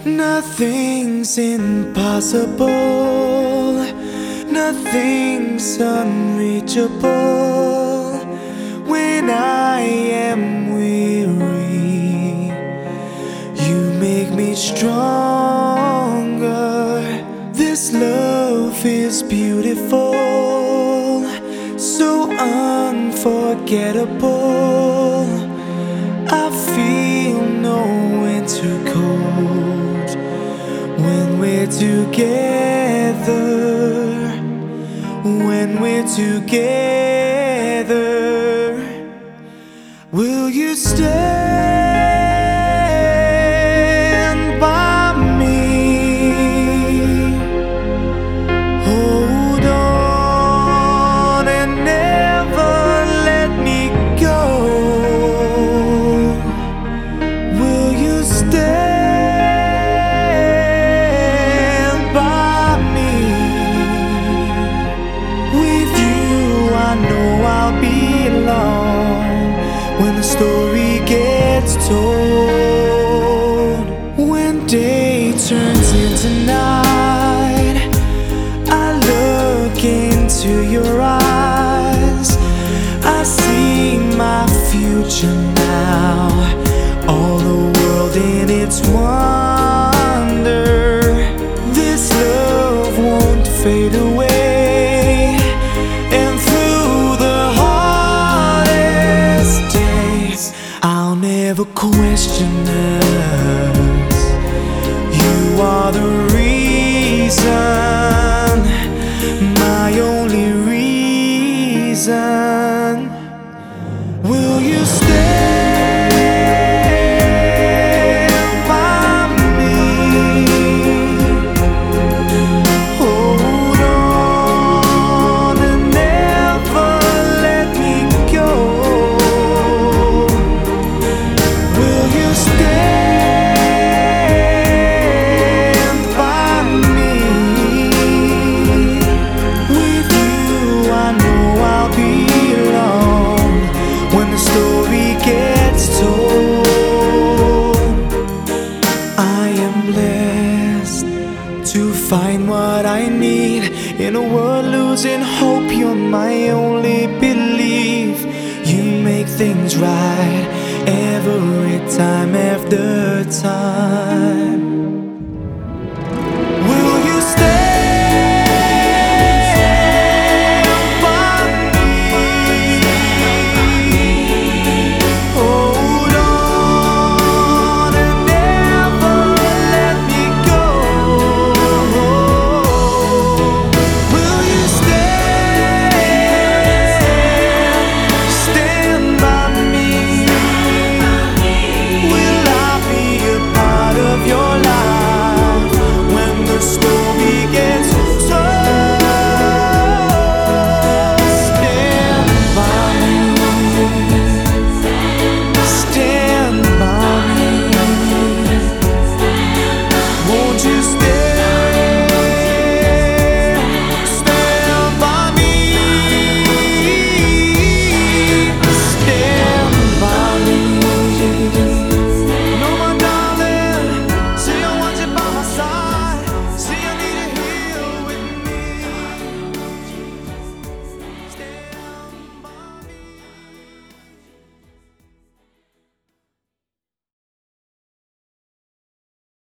Nothing's impossible, nothing's unreachable. When I am weary, you make me stronger. This love is beautiful, so unforgettable. I feel no winter cold when we're together. When we're together, will you stand by me? Hold on and never let me go. Will you stand by me? With you I know I'll be alone when the story gets told. When day turns into night, I look into your eyes. I see my future now, all the world in its wonder. This love won't fade away, and through the hardest days I'll never question us. You are the reason, my only reason. Will you stand by me? Hold on and never let me go. Will you stand by me? With you I know I'll be alone when the story gets told. I am blessed to find what I need in a world losing hope. You're my only belief. You make things right every time after time.